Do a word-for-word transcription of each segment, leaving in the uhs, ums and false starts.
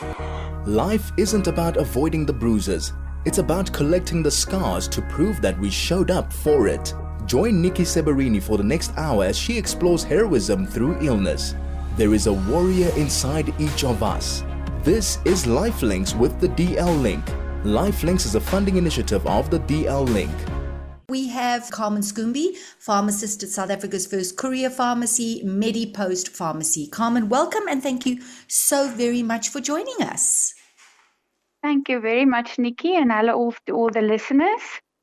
Life isn't about avoiding the bruises. It's about collecting the scars to prove that we showed up for it. Join Nikki Seberini for the next hour as she explores heroism through illness. There is a warrior inside each of us. This is Lifelinks with the D L Link. Lifelinks is a funding initiative of the D L Link. We have Carmen Scumbi, pharmacist at South Africa's first courier pharmacy, MediPost Pharmacy. Carmen, welcome and thank you so very much for joining us. Thank you very much, Nikki, and hello to all the listeners.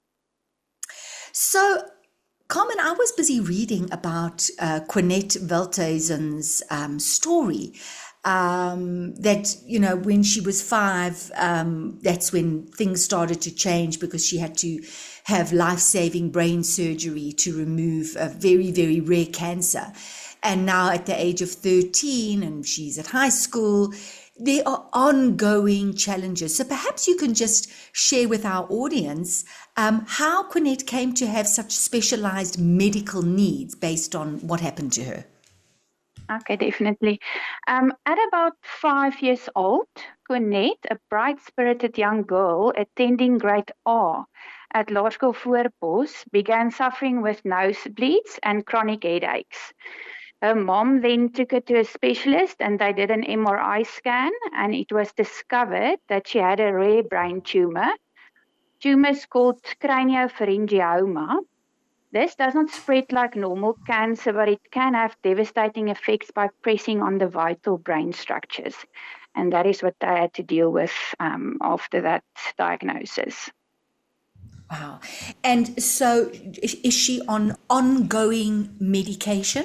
So, Carmen, I was busy reading about uh, Quinette Veldhuizen's um, story. Um, that, you know, when she was five, um, that's when things started to change because she had to have life-saving brain surgery to remove a very, very rare cancer. And now at the age of thirteen, and she's at high school, there are ongoing challenges. So perhaps you can just share with our audience um, how Quinette came to have such specialized medical needs based on what happened to her. Okay, definitely. Um, at about five years old, Quinette, a bright-spirited young girl attending grade R at Laerskool Voorbos, began suffering with nosebleeds and chronic headaches. Her mom then took her to a specialist and they did an M R I scan, and it was discovered that she had a rare brain tumor. Tumor is called craniopharyngioma. This does not spread like normal cancer, but it can have devastating effects by pressing on the vital brain structures. And that is what they had to deal with um, after that diagnosis. Wow. And so is she on ongoing medication?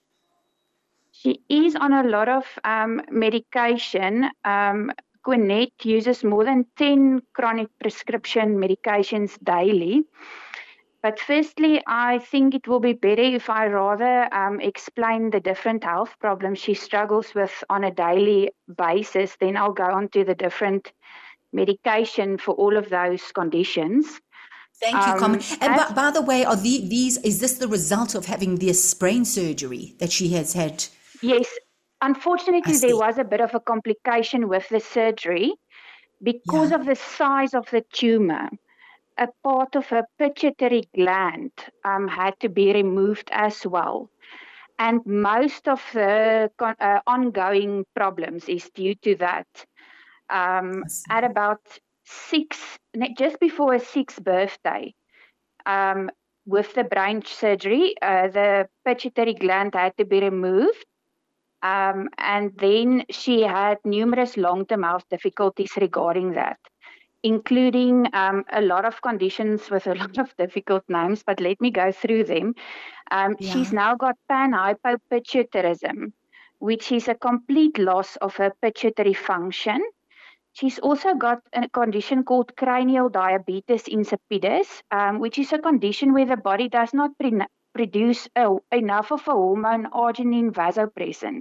She is on a lot of um, medication. Um, Quinette uses more than ten chronic prescription medications daily. But firstly, I think it will be better if I rather um, explain the different health problems she struggles with on a daily basis. Then I'll go on to the different medication for all of those conditions. Thank you, Carmen. Um, and by, by the way, are the, these is this the result of having this brain surgery that she has had? Yes. Unfortunately, there was a bit of a complication with the surgery because yeah. of the size of the tumor. A part of her pituitary gland um, had to be removed as well. And most of the con- uh, ongoing problems is due to that. Um, at about six, just before her sixth birthday, um, with the brain surgery, uh, the pituitary gland had to be removed. Um, and then she had numerous long-term health difficulties regarding that, including um, a lot of conditions with a lot of difficult names, but let me go through them. Um, yeah. She's now got panhypopituitarism, which is a complete loss of her pituitary function. She's also got a condition called cranial diabetes insipidus, um, which is a condition where the body does not pre- produce a, enough of a hormone arginine vasopressin.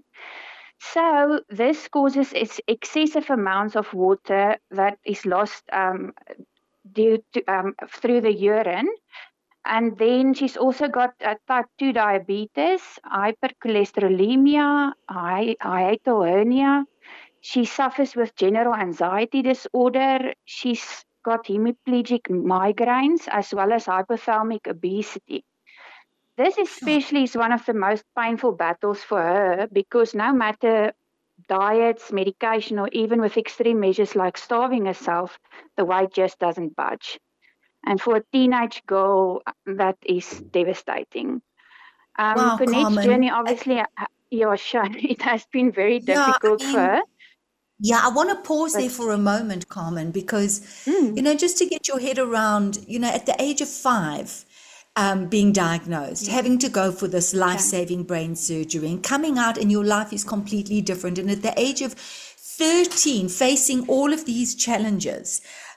So this causes excessive amounts of water that is lost um, due to um, through the urine. And then she's also got uh, type two diabetes, hypercholesterolemia, hiatal hernia. She suffers with general anxiety disorder. She's got hemiplegic migraines as well as hypothalamic obesity. This especially is one of the most painful battles for her because no matter diets, medication, or even with extreme measures like starving herself, the weight just doesn't budge. And for a teenage girl, that is devastating. Um, wow, Quinette's journey, obviously, I, yeah, sure, it has been very difficult yeah, I mean, for her. Yeah, I want to pause but, there for a moment, Carmen, because, mm. you know, just to get your head around, you know, at the age of five, Um, being diagnosed, yeah. having to go for this life-saving yeah. brain surgery and coming out and your life is completely different. And at the age of thirteen, facing all of these challenges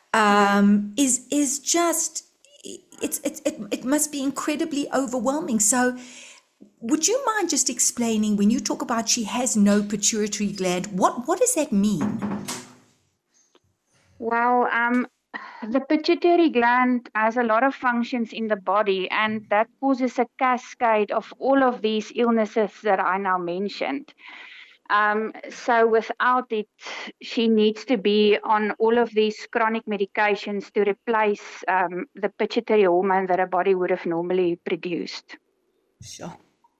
um, is is just, it's, it's, it, it must be incredibly overwhelming. So would you mind just explaining, when you talk about she has no pituitary gland, what, what does that mean? Well, um, the pituitary gland has a lot of functions in the body, and that causes a cascade of all of these illnesses that I now mentioned. Um, so without it, she needs to be on all of these chronic medications to replace um, the pituitary hormone that her body would have normally produced. Sure.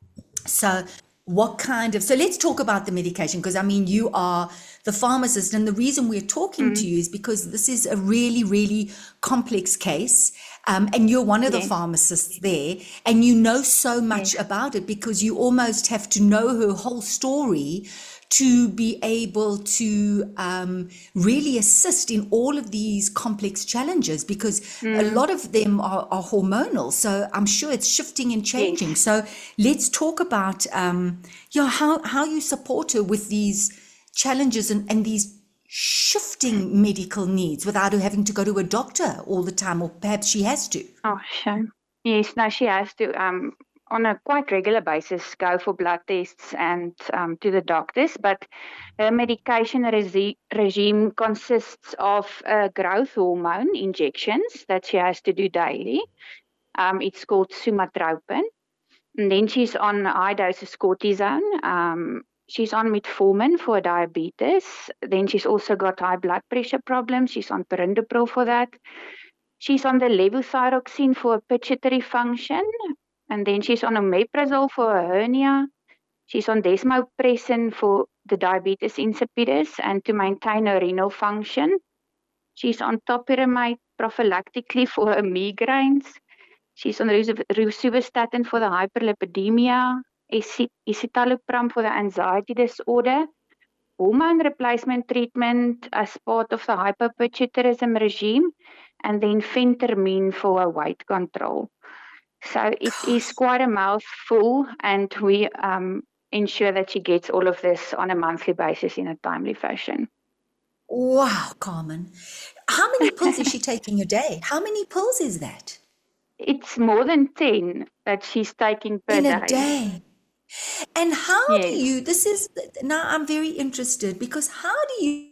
So what kind of, so let's talk about the medication, because I mean, you are the pharmacist, and the reason we're talking mm. to you is because this is a really, really complex case. Um, and you're one of yes. the pharmacists there, and you know so much yes. about it, because you almost have to know her whole story to be able to um, really assist in all of these complex challenges, because mm. a lot of them are, are hormonal. So I'm sure it's shifting and changing. Yes. So let's talk about um, you know, how, how you support her with these challenges and, and these shifting medical needs without her having to go to a doctor all the time, or perhaps she has to. Oh, sure. Yes, no, she has to, um, on a quite regular basis, go for blood tests and um, to the doctors. But her medication resi- regime consists of uh, growth hormone injections that she has to do daily. Um, it's called sumatropin. And then she's on high doses cortisone. Um, She's on metformin for diabetes. Then she's also got high blood pressure problems. She's on perindopril for that. She's on the levothyroxine for pituitary function. And then she's on omeprazole for a hernia. She's on desmopressin for the diabetes insipidus and to maintain her renal function. She's on topiramate prophylactically for her migraines. She's on rosuvastatin for the hyperlipidemia. Escitalopram for the anxiety disorder, hormone replacement treatment as part of the hypopituitarism regime, and then phentermine for a weight control. So it is quite a mouthful, and we um, ensure that she gets all of this on a monthly basis in a timely fashion. Wow, Carmen. How many pills is she taking a day? How many pills is that? It's more than ten that she's taking per in day. In a day. And how yes. do you, this is, now I'm very interested, because how do you,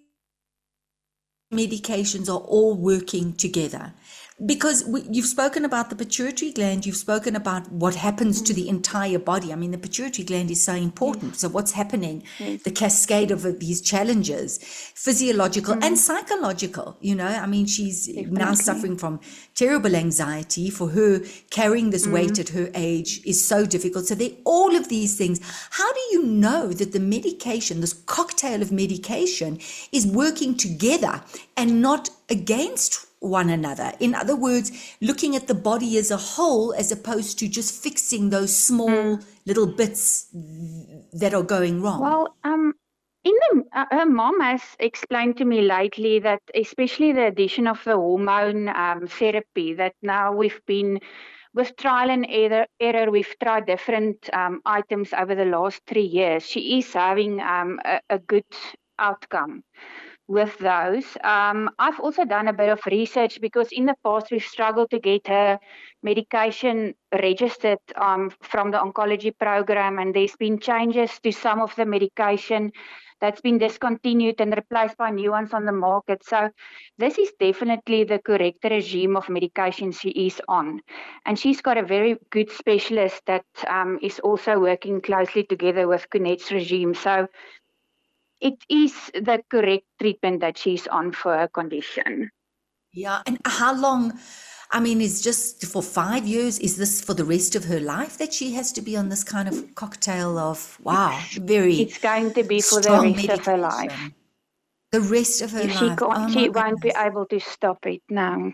medications are all working together? Because we, you've spoken about the pituitary gland, you've spoken about what happens mm. to the entire body. I mean, the pituitary gland is so important. Yes. So what's happening, yes. the cascade of these challenges, physiological mm. and psychological, you know, I mean, she's Definitely. now suffering from terrible anxiety. For her, carrying this mm. weight at her age is so difficult. So there are all of these things. How do you know that the medication, this cocktail of medication, is working together and not against one another? In other words, looking at the body as a whole, as opposed to just fixing those small mm. little bits that are going wrong. Well, um, in the, uh, her mom has explained to me lately that, especially the addition of the hormone um, therapy, that now we've been with trial and error, error we've tried different um, items over the last three years. She is having um, a, a good outcome with those. Um, I've also done a bit of research, because in the past we've struggled to get her medication registered um, from the oncology program, and there's been changes to some of the medication that's been discontinued and replaced by new ones on the market. So this is definitely the correct regime of medication she is on. And she's got a very good specialist that um, is also working closely together with Quenette's regime. So it is the correct treatment that she's on for her condition. Yeah. And how long, I mean, is just for five years? Is this for the rest of her life that she has to be on this kind of cocktail of, wow, very It's going to be for the rest medication. of her life. The rest of her if life. She, oh she won't be able to stop it now.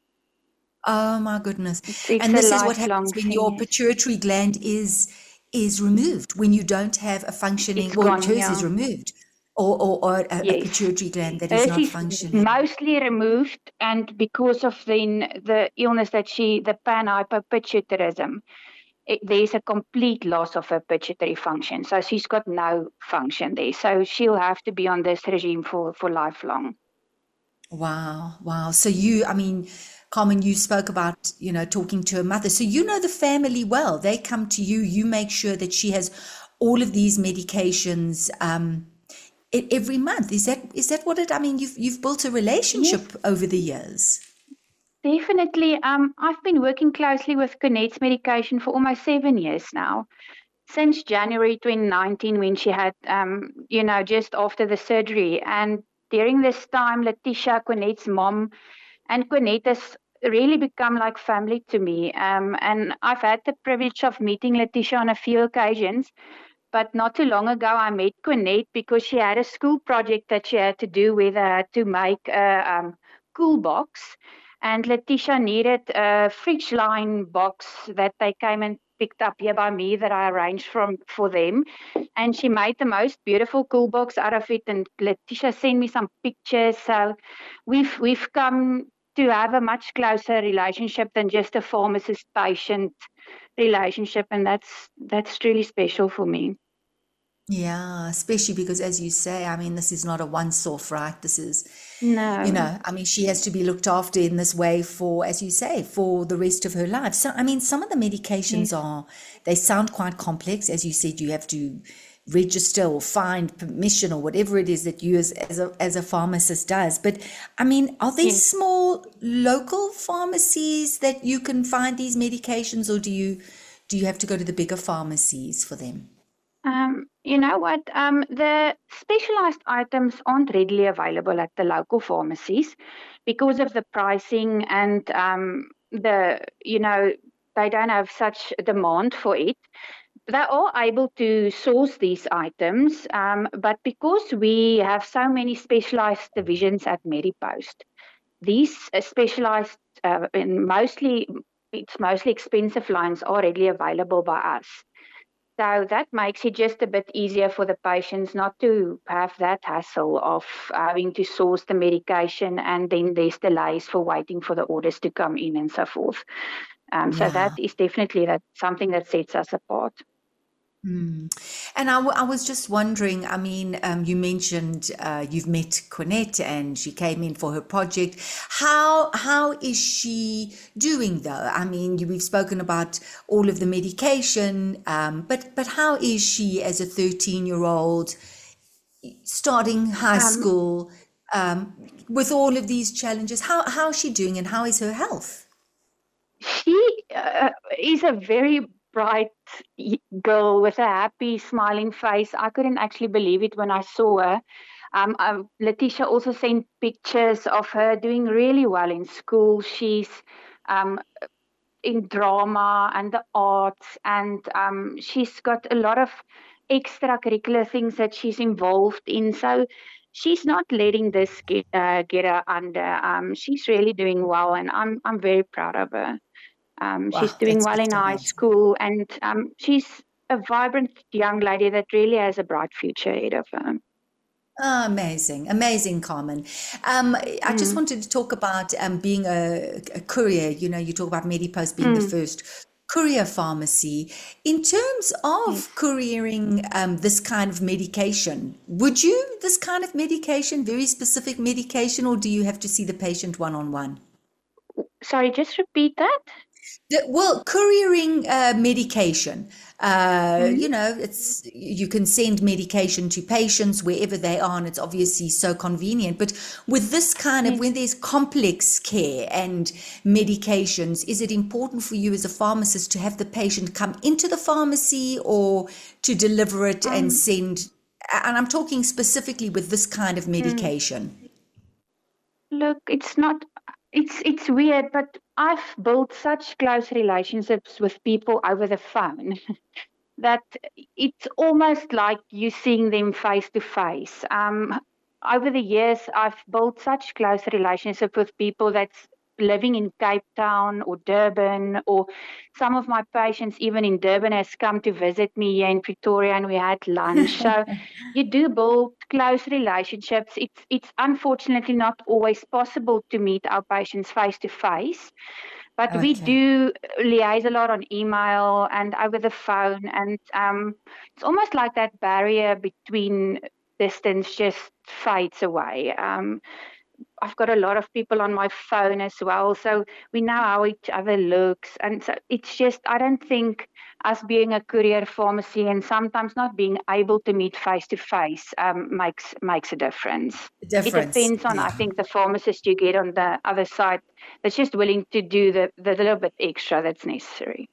Oh, my goodness. It's, it's and this is what happens when thing. your pituitary gland is is removed, when you don't have a functioning, it's well, gone, hers yeah. is removed. Or, or, or a, yes. a pituitary gland that Hers is not is functioning. Mostly removed, and because of the the illness that she, the panhypopituitarism, it, there's a complete loss of her pituitary function. So she's got no function there. So she'll have to be on this regime for, for lifelong. Wow, wow. So you, I mean, Carmen, you spoke about, you know, talking to her mother. So you know the family well. They come to you. You make sure that she has all of these medications um every month. Is that is that what it, I mean, you've you've built a relationship yes. over the years. Definitely. Um, I've been working closely with Quenette's medication for almost seven years now. since January twenty nineteen, when she had, um, you know, just after the surgery. And during this time, Letitia, Quinette's mom, and Quinette has really become like family to me. Um, and I've had the privilege of meeting Letitia on a few occasions. But not too long ago, I met Quinette because she had a school project that she had to do with her to make a um, cool box. And Letitia needed a fridge line box that they came and picked up here by me that I arranged from for them. And she made the most beautiful cool box out of it. And Letitia sent me some pictures. So we've we've come to have a much closer relationship than just a pharmacist-patient relationship, and that's that's really special for me. Yeah, especially because, as you say, I mean, this is not a once-off, right? This is, no, you know, I mean, she has to be looked after in this way for, as you say, for the rest of her life. So, I mean, some of the medications yes. are, they sound quite complex. As you said, you have to register or find permission or whatever it is that you as, as, a, as a pharmacist does. But, I mean, are there yes. small local pharmacies that you can find these medications, or do you, do you have to go to the bigger pharmacies for them? Um, you know what? Um, the specialized items aren't readily available at the local pharmacies because of the pricing and um, the, you know, they don't have such demand for it. They are able to source these items, um, but because we have so many specialized divisions at Medipost, these uh, specialized, uh, and mostly, it's mostly expensive lines are readily available by us. So that makes it just a bit easier for the patients not to have that hassle of having to source the medication, and then there's delays for waiting for the orders to come in and so forth. Um, so yeah. that is definitely that something that sets us apart. Mm. And I, w- I was just wondering, I mean, um, you mentioned uh, you've met Quinette and she came in for her project. How how is she doing though? I mean, you, we've spoken about all of the medication, um, but but how is she as a thirteen-year-old starting high um, school um, with all of these challenges? How how is she doing, and how is her health? She uh, is a very bright girl with a happy, smiling face. I couldn't actually believe it when I saw her. Um, um, Letitia also sent pictures of her doing really well in school. She's um, in drama and the arts, and um, she's got a lot of extracurricular things that she's involved in. So she's not letting this get, uh, get her under. Um, she's really doing well, and I'm I'm very proud of her. Um, wow, she's doing well in high school, and um, she's a vibrant young lady that really has a bright future ahead of her. Oh, amazing, amazing, Carmen. Um, I mm. just wanted to talk about um, being a, a courier. You know, you talk about Medipost being mm. the first courier pharmacy. In terms of yes. couriering um, this kind of medication, would you, this kind of medication, very specific medication, or do you have to see the patient one-on-one? Sorry, just repeat that. The, well, couriering uh, medication, uh, mm-hmm. you know, it's you can send medication to patients wherever they are, and it's obviously so convenient. But with this kind of, yes. when there's complex care and medications, is it important for you as a pharmacist to have the patient come into the pharmacy or to deliver it um, and send? And I'm talking specifically with this kind of medication. Look, it's not... It's it's weird, but I've built such close relationships with people over the phone that it's almost like you seeing them face to face. Um, over the years, I've built such close relationships with people that's living in Cape Town or Durban, or some of my patients even in Durban has come to visit me here in Pretoria, and we had lunch. So you do build close relationships. It's it's unfortunately not always possible to meet our patients face to face, but okay. we do liaise a lot on email and over the phone, and um, it's almost like that barrier between distance just fades away. Um, I've got a lot of people on my phone as well, so we know how each other looks, and so it's just, I don't think us being a courier pharmacy and sometimes not being able to meet face to face um, makes makes a difference. difference. It depends on, yeah. I think, the pharmacist you get on the other side that's just willing to do the, the little bit extra that's necessary.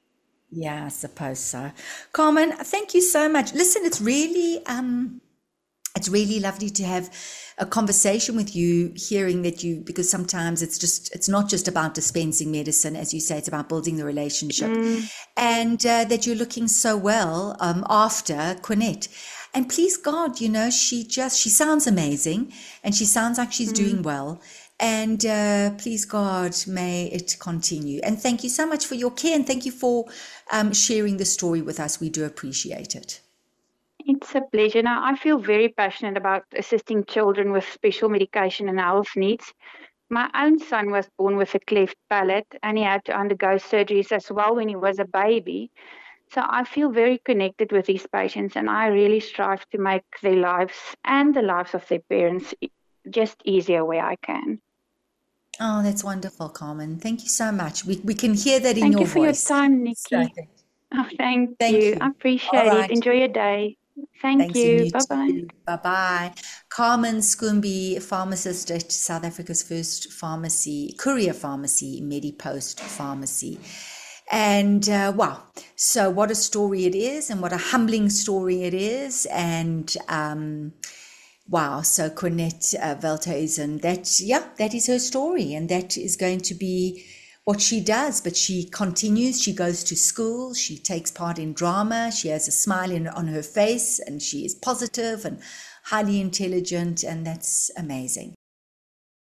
Yeah, I suppose so. Carmen, thank you so much. Listen, it's really um it's really lovely to have a conversation with you, hearing that you, because sometimes it's just, it's not just about dispensing medicine, as you say, it's about building the relationship, Mm. and uh, that you're looking so well um, after Quinette. And please God, you know, she just, she sounds amazing, and she sounds like she's Mm. doing well. And uh, please God, may it continue. And thank you so much for your care, and thank you for um, sharing the story with us. We do appreciate it. It's a pleasure. Now, I feel very passionate about assisting children with special medication and health needs. My own son was born with a cleft palate, and he had to undergo surgeries as well when he was a baby. So I feel very connected with these patients, and I really strive to make their lives and the lives of their parents e- just easier where I can. Oh, that's wonderful, Carmen. Thank you so much. We, we can hear that in Thank your you for your voice. time, So Nikki. thank Oh, thank thank you. I you. All appreciate it. right. Enjoy your day. Thank Thanks, and you. you Bye bye. too. Bye bye. Carmen Scumbi, pharmacist at South Africa's first pharmacy, courier pharmacy, MediPost Pharmacy. And uh, wow, so what a story it is, and what a humbling story it is. And um, wow, so Quinette uh, Veldhuizen, that, yeah, that is her story, and that is going to be what she does. But she continues, she goes to school, she takes part in drama, she has a smile in, on her face, and she is positive and highly intelligent, and that's amazing.